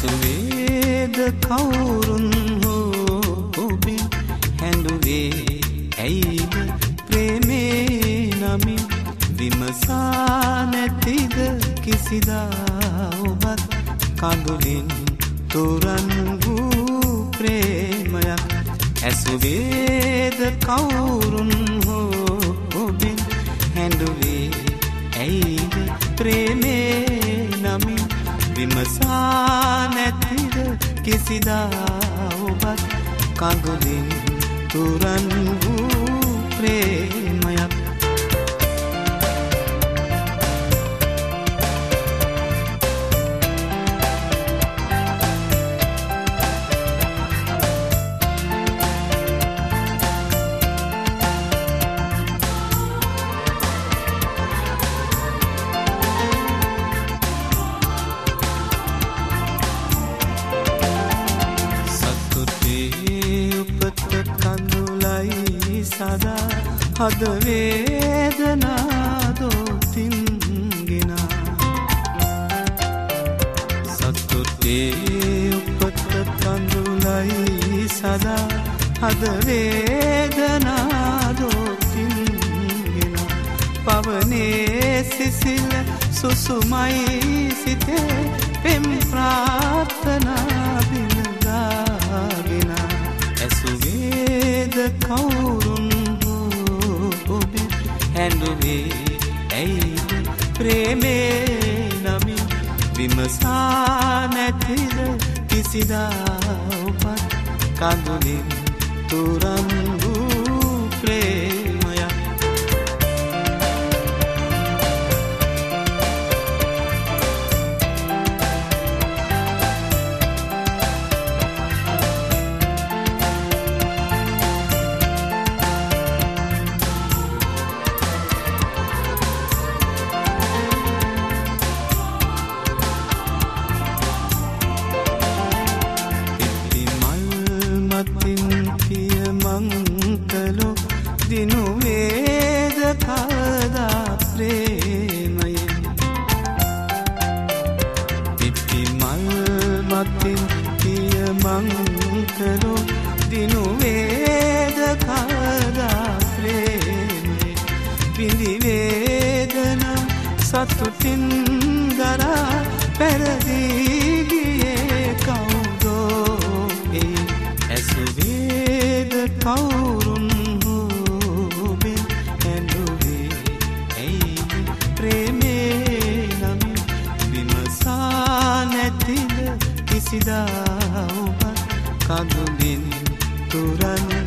ඇසුවේද කවුරුන් හෝ ඔබෙන් හැඬුවේ ඇයිද ප්‍රේමේ නමින් විමසා නැතිද කිසිදා ඔබත් කඳුලින් තුරන් වූ ප්‍රේමයක් ඇසුවේද කවුරුන් හෝ ඔබෙන් හැඬුවේ ඇයිද ප්‍රේමේ නමින් විමසා නැතිද කිසිදා ඔබත් කඳුලින් තුරන් වූ ප්‍රේමයක් සදා හද වේදනා දොතින්ගෙනා සතුටේ උපත කඳුලයි සදා හද වේදනා දොතින්ගෙනා පවනේ සිසිල් සුසුමයි සිතේ පෙම් ප්‍රාර්ථනා බිනදාගෙනා ඇසුවේද කවුරුන් ඔබෙන් හැඬුවේ ඇයිද ප්‍රේමේ නමින් විමසා නැතිද කිසිදා ඔබත් කඳුලින් තුරන් වූ ප්‍රේමයක් මංකලෝ දිනුවේද කවදා ප්‍රේමයෙන් පිපි මල් මතින් පිය මංකලෝ දිනුවේද කවදා ප්‍රේමයෙන් පිඳි වේදනා සතුටින් දරා පැරදී ගියේ කවුදෝ ඒ ඇසුවේද කවුරුන් ඔබෙන් හැඬුවේ ඇයිද ප්‍රේමේ නමින් විමසා නැතිද කිසිදා ඔබත් කඳුලින් තුරන්